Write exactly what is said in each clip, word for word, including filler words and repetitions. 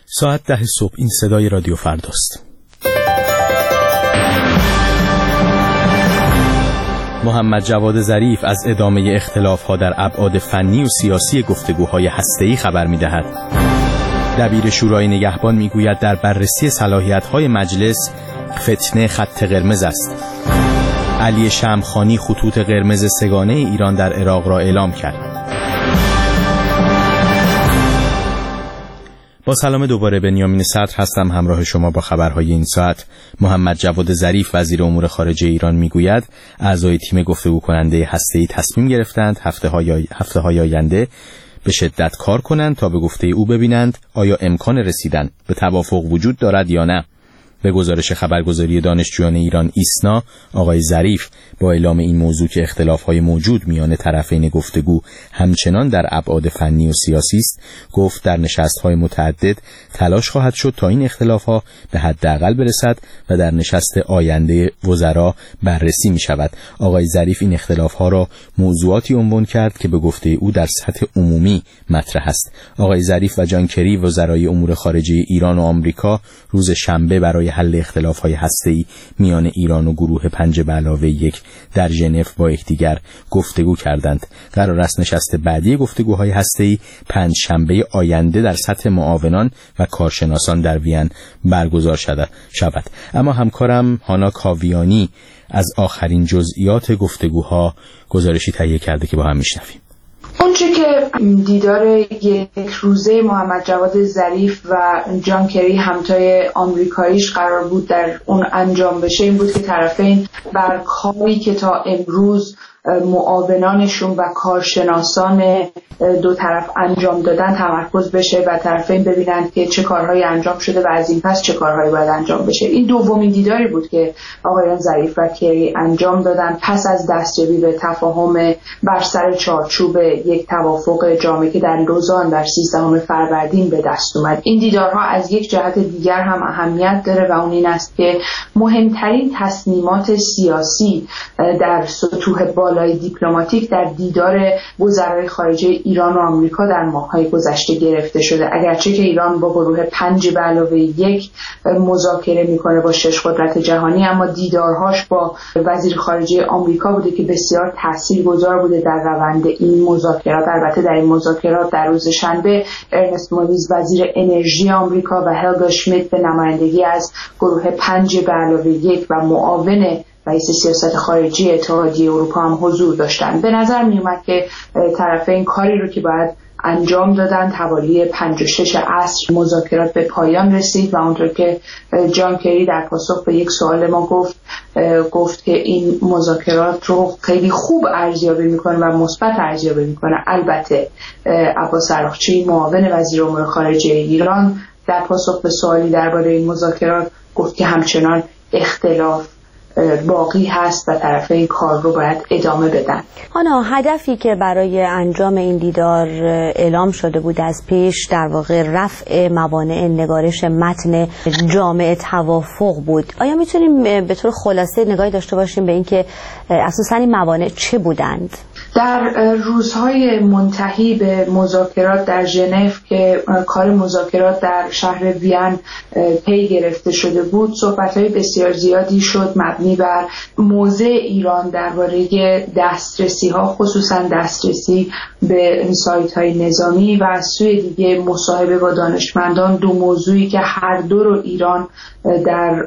ساعت ده صبح. این صدای رادیو فرداست. محمد جواد ظریف از ادامه اختلاف‌ها در ابعاد فنی و سیاسی گفتگوهای هسته‌ای خبر می‌دهد. دبیر شورای نگهبان می‌گوید در بررسی صلاحیت‌های مجلس فتنه خط قرمز است. علی شمخانی خطوط قرمز سگانه ایران در عراق را اعلام کرد. با سلام دوباره، بنیامین صدر هستم همراه شما با خبرهای این ساعت. محمد جواد ظریف وزیر امور خارجه ایران میگوید اعضای تیم گفتگو کننده هسته‌ای تصمیم گرفتند هفته های هفته های آینده به شدت کار کنند تا به گفته او ببینند آیا امکان رسیدن به توافق وجود دارد یا نه. به گزارش خبرگزاری دانشجویان ایران ایسنا، آقای ظریف با اعلام این موضوع که اختلاف‌های موجود میان طرفین گفتگو همچنان در ابعاد فنی و سیاسی است، گفت در نشست‌های متعدد تلاش خواهد شد تا این اختلاف‌ها به حداقل برسد و در نشست آینده وزرا بررسی می‌شود. آقای ظریف این اختلاف‌ها را موضوعاتی عنوان کرد که به گفته او در سطح عمومی مطرح است. آقای ظریف و جان کری وزرای امور خارجه ایران و آمریکا روز شنبه برای حل اختلاف‌های هسته‌ای میان ایران و گروه پنج به علاوه یک در ژنو با یکدیگر گفتگو کردند. قرار است نشست بعدی گفتگوهای هسته‌ای پنج شنبه آینده در سطح معاونان و کارشناسان در وین برگزار شود. اما همکارم هانا کاویانی از آخرین جزئیات گفتگوها گزارشی تهیه کرده که با هم میشنویم. اونچه که دیدار یک روزه محمد جواد ظریف و جان کری همتای آمریکاییش قرار بود در اون انجام بشه این بود که طرفین بر کاری که تا امروز معاونانشون و کارشناسان دو طرف انجام دادن تمرکز بشه و طرفین ببینند که چه کارهایی انجام شده و از این پس چه کارهایی باید انجام بشه. این دومین دیداری بود که آقایان ظریف و کری انجام دادن پس از دستیابی به تفاهم بر سر چارچوب یک توافق جامع که در لوزان در سیزدهم فروردین به دست اومد. این دیدارها از یک جهت دیگر هم اهمیت داره و اون این است که مهمترین تصمیمات سیاسی در سطوح بالای دیپلماتیک در دیدار وزرای خارجه ایران و آمریکا در ماه‌های گذشته گرفته شده. اگرچه که ایران با گروه پنج به علاوه یک مذاکره میکنه با شش قدرت جهانی، اما دیدارهاش با وزیر خارجه آمریکا بوده که بسیار تاثیرگذار بوده در روند این مذاکرات. البته در این مذاکرات در روز شنبه ارنست مولیز وزیر انرژی آمریکا و هلگا شمیت به نمایندگی از گروه پنج به علاوه یک و معاون رئیس سیاست خارجی اتحادیه اروپا هم حضور داشتند. به نظر می اومد که طرفین کاری رو که باید انجام دادن حوالی پنج و شش عصر مذاکرات به پایان رسید و اونطور که جان کری در پاسخ به یک سوال ما گفت گفت که این مذاکرات رو خیلی خوب ارزیابی میکنه و مثبت ارزیابی میکنه. البته عباس عراقچی معاون وزیر امور خارجه ایران در پاسخ به سوالی درباره این مذاکرات گفت که همچنان اختلاف باقی هست و طرفین کار رو باید ادامه بدن. آنا، هدفی که برای انجام این دیدار اعلام شده بود از پیش در واقع رفع موانع نگارش متن جامع توافق بود. آیا میتونیم به طور خلاصه نگاهی داشته باشیم به اینکه اساساً این موانع چه بودند؟ در روزهای منتهی به مذاکرات در ژنو که کار مذاکرات در شهر وین پی گرفته شده بود، صحبت‌های بسیار زیادی شد مبنی بر موضع ایران درباره دسترسی‌ها، خصوصا دسترسی به سایت‌های نظامی و از سوی دیگه مصاحبه با دانشمندان، دو موضوعی که هر دو رو ایران در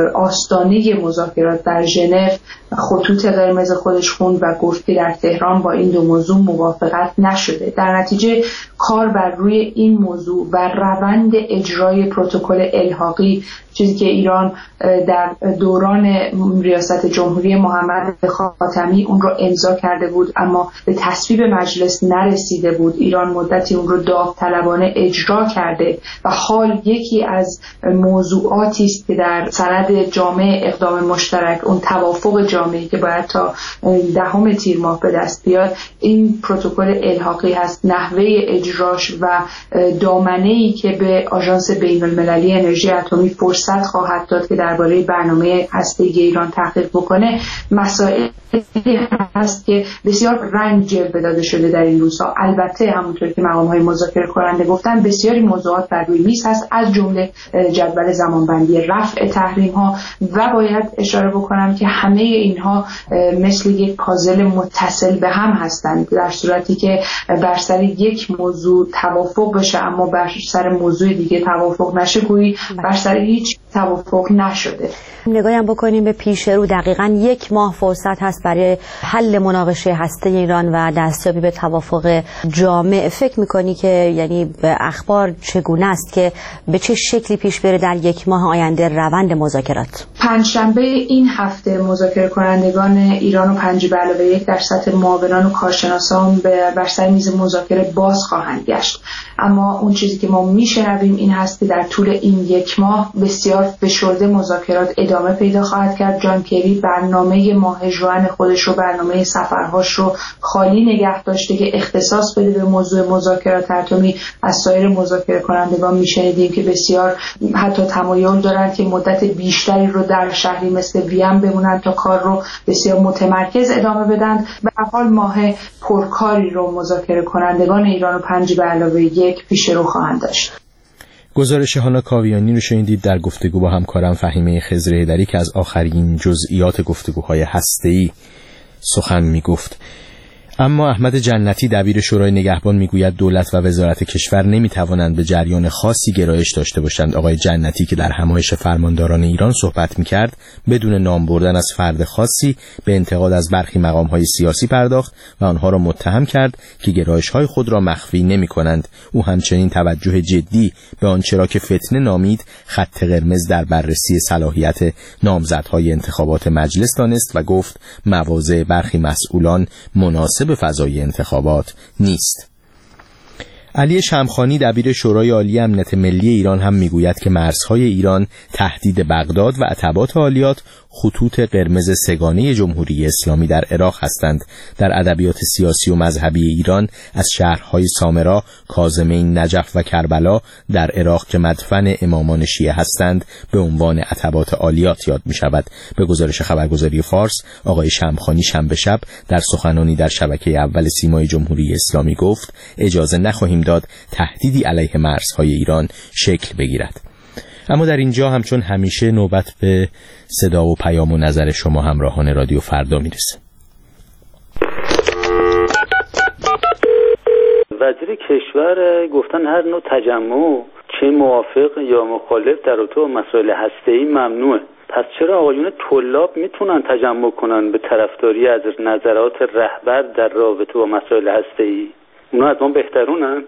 آستانه مذاکرات در ژنو خطوط قرمز خودش خوند و گفت که در تهران با این دو موضوع موافقت نشده. در نتیجه کار بر روی این موضوع و روند اجرای پروتکل الحاقی، چیزی که ایران در دوران ریاست جمهوری محمد خاتمی اون رو امضا کرده بود اما به تصویب مجلس نرسیده بود، ایران مدتی اون رو داوطلبانه اجرا کرده و حال یکی از موضوعاتی است که در سند جامع اقدام مشترک، اون توافق جامعی که باید تا دهم تیر ماه به دست بیاد، بیاد این پروتکل الحاقی هست. نحوه اجراش و دامنه‌ای که به آژانس بین‌المللی انرژی اتمی فرصت خواهد داد که درباره برنامه هسته‌ای ایران تحقیق بکنه، مسائلی هست که بسیار رنگ جلوه داده شده در این روزها. البته همونطور که مقام‌های مذاکره کننده گفتن بسیاری موضوعات بر روی میز هست، از جمله جدول زمانبندی رفع تحریم‌ها، و باید اشاره بکنم که همه اینها مثل یک پازل متصل به هم هستند. در صورتی که بر سر یک موضوع توافق بشه اما بر سر موضوع دیگه توافق نشه، گویی بر سر هیچ توافق نشده. نگاهی هم بکنیم به پیش رو، دقیقاً یک ماه فرصت هست برای حل مناقشه هسته ایران و دستیابی به توافق جامع. فکر میکنی که یعنی به اخبار چگونه است که به چه شکلی پیش بره در یک ماه آینده روند مذاکرات؟ پنجشنبه این هفته مذاکره کنندگان ایران و پنج به علاوه یک در سطح معاونان و کارشناسان به بر سر میز مذاکره باز خواهند گشت. اما اون چیزی که ما میشنویم این هست که در طول این یک ماه بسیار فشرده مذاکرات ادامه پیدا خواهد کرد. جان کری برنامه ماه ژوئن خودش رو، برنامه سفرهاش رو خالی نگه داشته که اختصاص بده به موضوع مذاکرات اتمی. از سایر مذاکره کنندگان میشنیدیم که بسیار حتی تمایل دارند که مدت بیشتری رو در شهری مثل وین بمونن تا کار رو بسیار متمرکز ادامه بدن. به هر حال ماه پرکاری رو مذاکره کنندگان ایران و پنج به علاوه یک پیش رو خواهند داشت. گزارش هانا کاویانی رو شنیدید در گفتگو با همکارم فهیمه خضرهیدری که از آخرین جزئیات گفتگوهای هسته‌ای سخن میگفت. اما احمد جنتی دبیر شورای نگهبان میگوید دولت و وزارت کشور نمیتوانند به جریان خاصی گرایش داشته باشند. آقای جنتی که در همایش فرمانداران ایران صحبت میکرد بدون نام بردن از فرد خاصی به انتقاد از برخی مقام‌های سیاسی پرداخت و آنها را متهم کرد که گرایش‌های خود را مخفی نمی‌کنند. او همچنین توجه جدی به آنچه را که فتنه نامید خط قرمز در بررسی صلاحیت نامزدهای انتخابات مجلس دانست و گفت مواضع برخی مسئولان مناسب به فضای انتخابات نیست. علی شمخانی دبیر شورای عالی امنیت ملی ایران هم میگوید که مرزهای ایران تهدید بغداد و عتبات عالیات خطوط قرمز سگانه جمهوری اسلامی در عراق هستند. در ادبیات سیاسی و مذهبی ایران از شهرهای سامرا، کاظمین، نجف و کربلا در عراق که مدفن امامان شیعه هستند به عنوان عتبات عالیات یاد می شود. به گزارش خبرگزاری فارس، آقای شمخانی شنبه شب در سخنانی در شبکه اول سیمای جمهوری اسلامی گفت اجازه نخواهیم داد تهدیدی علیه مرزهای ایران شکل بگیرد. اما در اینجا همچون همیشه نوبت به صدا و پیام و نظر شما همراهان رادیو فردا میرسه. وزیر کشور گفتن هر نوع تجمع چه موافق یا مخالف در رابطه با مسائل هسته‌ای ممنوعه. پس چرا آقایون طلاب میتونن تجمع کنن به طرفداری از نظرات رهبر در رابطه با مسائل هسته‌ای؟ اونا از ما بهترونن؟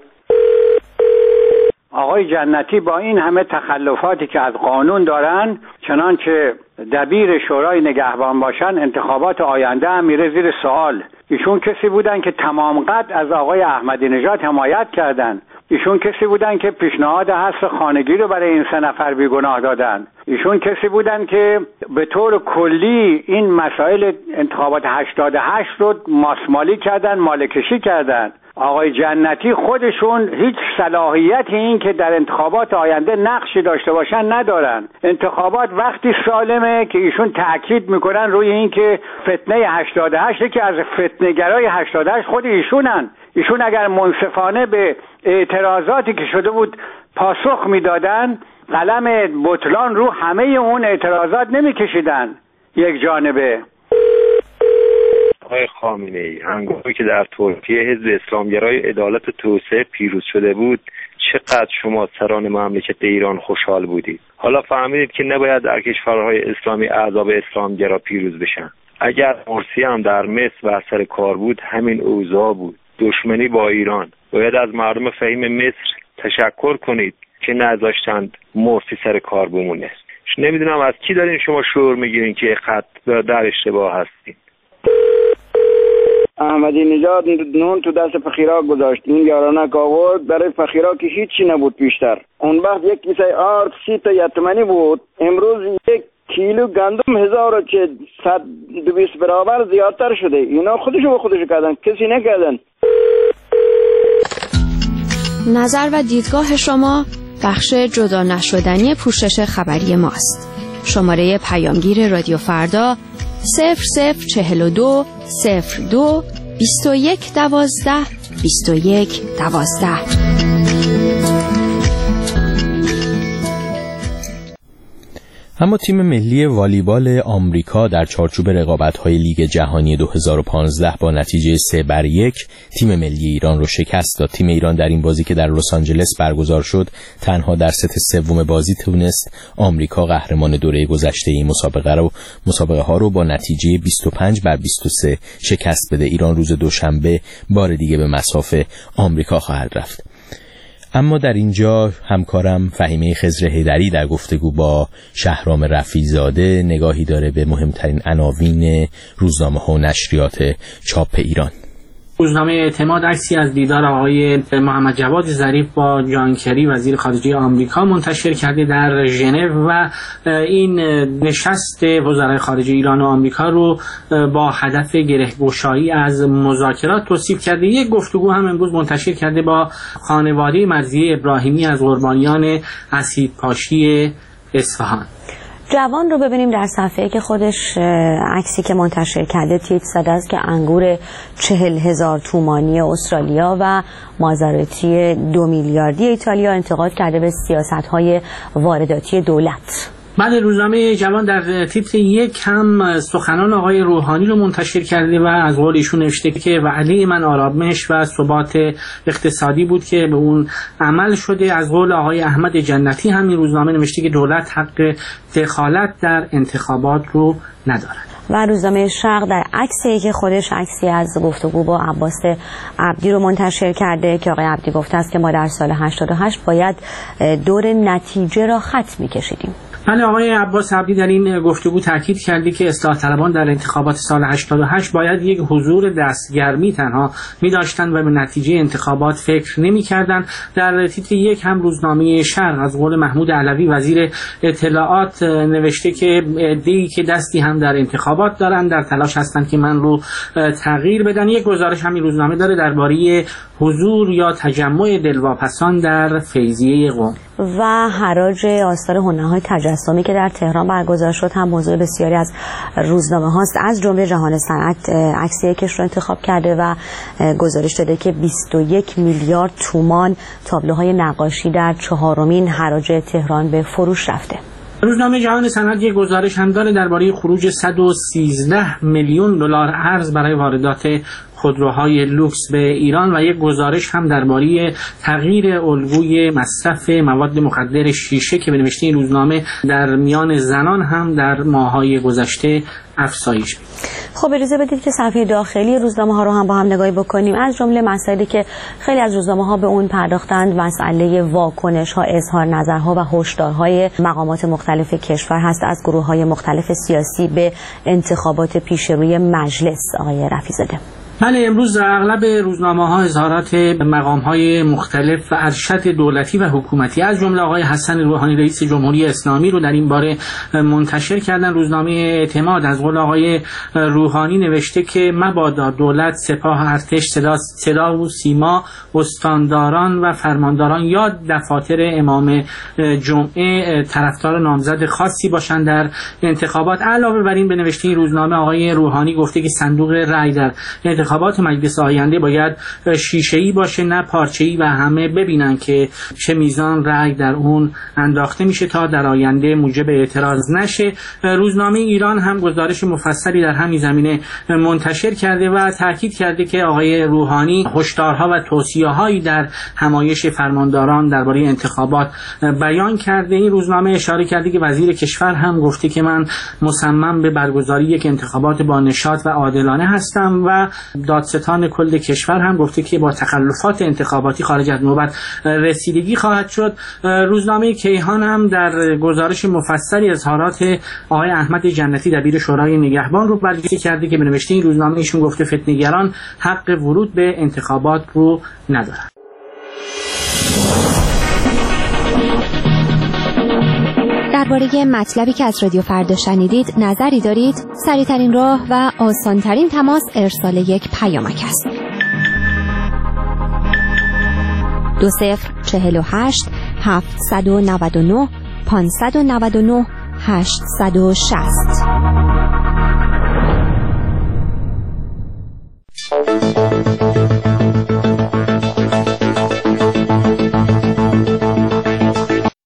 آقای جنتی با این همه تخلفاتی که از قانون دارن، چنانچه دبیر شورای نگهبان باشن، انتخابات آینده هم میره زیر سوال. ایشون کسی بودن که تمام قد از آقای احمدی نژاد حمایت کردن. ایشون کسی بودن که پیشنهاد حذف خانگی رو برای این سه نفر بیگناه دادن. ایشون کسی بودن که به طور کلی این مسائل انتخابات هشتاد و هشت رو ماسمالی کردن، مالکشی کردن. آقای جنتی خودشون هیچ صلاحیتی این که در انتخابات آینده نقشی داشته باشن ندارن. انتخابات وقتی سالمه که ایشون تأکید میکنن روی این که فتنه هشتاد و هشت که از فتنه‌گرای هشتاد و هشت خود ایشونن. ایشون اگر منصفانه به اعتراضاتی که شده بود پاسخ میدادن، قلم بطلان رو همه اون اعتراضات نمیکشیدن یک جانبه. آقای خامنه‌ای هنگامی که در ترکیه حزب اسلامگرای عدالت و توسعه پیروز شده بود، چقدر شما سران مملکت ایران خوشحال بودید. حالا فهمیدید که نباید در کشورهای اسلامی احزاب اسلامگرا پیروز بشن. اگر مرسی هم در مصر و سر کار بود همین اوضاع بود. دشمنی با ایران. باید از مردم فهیم مصر تشکر کنید که نذاشتند مرسی سر کار بمونه. نمیدونم از کی دارین شما شعور میگیرین که خط در اشتباه هستین. احمدی نژاد نون تو دست فقیرا گذاشت. این یارانک آورد برای فقیرا که هیچی نبود پیشتر. اون وقت یک کیسه آرد سی تا یتمنی بود. امروز یک کیلو گندم هزار و چه صد دویست برابر زیادتر شده. اینا خودشو به خودشو کردن، کسی نکردن. نظر و دیدگاه شما بخش جدا نشدنی پوشش خبری ماست. شماره پیامگیر رادیو فردا صفر صفر چهل و دو صفر دو بیست و یک دوازده بیست و یک دوازده. اما تیم ملی والیبال آمریکا در چارچوب رقابت‌های لیگ جهانی دو هزار و پانزده با نتیجه سه بر یک تیم ملی ایران رو شکست داد. تیم ایران در این بازی که در لس آنجلس برگزار شد تنها در ست سوم بازی تونست آمریکا قهرمان دوره گذشته این مسابقه رو مسابقه ها رو با نتیجه بیست و پنج بر بیست و سه شکست بده. ایران روز دوشنبه بار دیگه به مصاف آمریکا خواهد رفت. اما در اینجا همکارم فهیمه خضر حیدری در گفتگو با شهرام رفیع‌زاده نگاهی داره به مهمترین عناوین روزنامه‌ها و نشریات چاپ ایران. روزنامه اعتماد عکسی از دیدار آقای محمد جواد ظریف با جان کری وزیر خارجه آمریکا منتشر کرده در ژنو و این نشست وزرای خارجه ایران و آمریکا رو با هدف گره‌گشایی از مذاکرات توصیف کرده. یک گفتگو هم امروز منتشر کرده با خانواده مرضیه ابراهیمی از قربانیان اسیدپاشی اصفهان. جوان رو ببینیم در صفحه که خودش عکسی که منتشر کرده تیپ زده است که انگور چهل هزار تومانی استرالیا و مازراتی دو میلیاردی ایتالیا انتقاد کرده به سیاست‌های وارداتی دولت. بله، روزنامه جوان در تیتر یک هم سخنان آقای روحانی رو منتشر کرده و از قول ایشون نوشته که وعده من آرامش و ثبات اقتصادی بود که به اون عمل شده. از قول آقای احمد جنتی هم این روزنامه نوشته که دولت حق دخالت در انتخابات رو ندارد. و روزنامه شرق در عکسی که خودش عکسی از گفتگو با عباس عبدی رو منتشر کرده که آقای عبدی گفته است که ما در سال هشتاد و هشت باید دور نتیجه را خط می‌کشیدیم. بله، آقای عباس عبدی در این گفتگو تاکید کردی که اصلاح طلبان در انتخابات سال هشتاد و هشت باید یک حضور دستگرمی تنها می داشتند و به نتیجه انتخابات فکر نمی کردند. در تیتر یک هم روزنامه شرق از قول محمود علوی وزیر اطلاعات نوشته که عده‌ای که دستی هم در انتخابات دارند در تلاش هستند که من رو تغییر بدن. یک گزارش همین روزنامه داره درباره حضور یا تجمع دلواپسان در فیضیه قم و حراج آثار هنرهای تجسمی که در تهران برگزار شد هم موضوع بسیاری از روزنامه هاست. از جمله جهان صنعت عکسی یکش رو انتخاب کرده و گزارش داده که بیست و یک میلیارد تومان تابلوهای نقاشی در چهارمین حراج تهران به فروش رفته. روزنامه جهان صنعت یک گزارش هم داره درباره خروج صد و سیزده میلیون دلار ارز برای واردات خودروهای لوکس به ایران و یک گزارش هم درباره تغییر الگوی مصرف مواد مخدر شیشه که به نوشته این روزنامه در میان زنان هم در ماه‌های گذشته افزایش یافت. خب اجازه بدید که صفحه داخلی روزنامه ها رو هم با هم نگاهی بکنیم. از جمله مسائلی که خیلی از روزنامه ها به اون پرداختند مسئله واکنش ها، اظهار نظرها و هشدارهای مقامات مختلف کشور هست از گروه های مختلف سیاسی به انتخابات پیش روی مجلس. آقای رفیع‌زاده. بله، امروز اغلب روزنامه‌ها اظهارات مقام‌های مختلف و ارشد دولتی و حکومتی از جمله آقای حسن روحانی رئیس جمهوری اسلامی رو در این باره منتشر کردن. روزنامه اعتماد از قول آقای روحانی نوشته که مبادا دولت، سپاه، ارتش، صدا, صدا و سیما، استانداران و فرمانداران یا دفاتر امام جمعه طرفدار نامزد خاصی باشند در انتخابات. علاوه بر این به نوشته این روزنامه آقای روحانی گفته که صندوق رای در انتخابات مجلس آینده باید شیشه‌ای باشه نه پارچه‌ای و همه ببینن که چه میزان رأی در اون انداخته میشه تا در آینده موجب اعتراض نشه. روزنامه ایران هم گزارش مفصلی در همین زمینه منتشر کرده و تاکید کرده که آقای روحانی هشدارها و توصیه‌هایی در همایش فرمانداران درباره انتخابات بیان کرده. این روزنامه اشاره کرده که وزیر کشور هم گفته که من مصمم به برگزاری یک انتخابات با نشاط و عادلانه هستم و دادستان کل کشور هم گفته که با تخلفات انتخاباتی خارج از نوبت رسیدگی خواهد شد. روزنامه کیهان هم در گزارش مفصلی اظهارات آقای احمد جنتی دبیر شورای نگهبان رو بررسی کرده که به نوشته این روزنامه ایشون گفته فتنه‌گران حق ورود به انتخابات رو ندارند. درباره مطلبی که از رادیو فردا شنیدید نظری دارید؟ سریع‌ترین راه و آسان‌ترین تماس ارسال یک پیامک است. دو صفر چهل و هشت هفتصد و نود و نه پانصد و نود و نه هشتصد و شصت.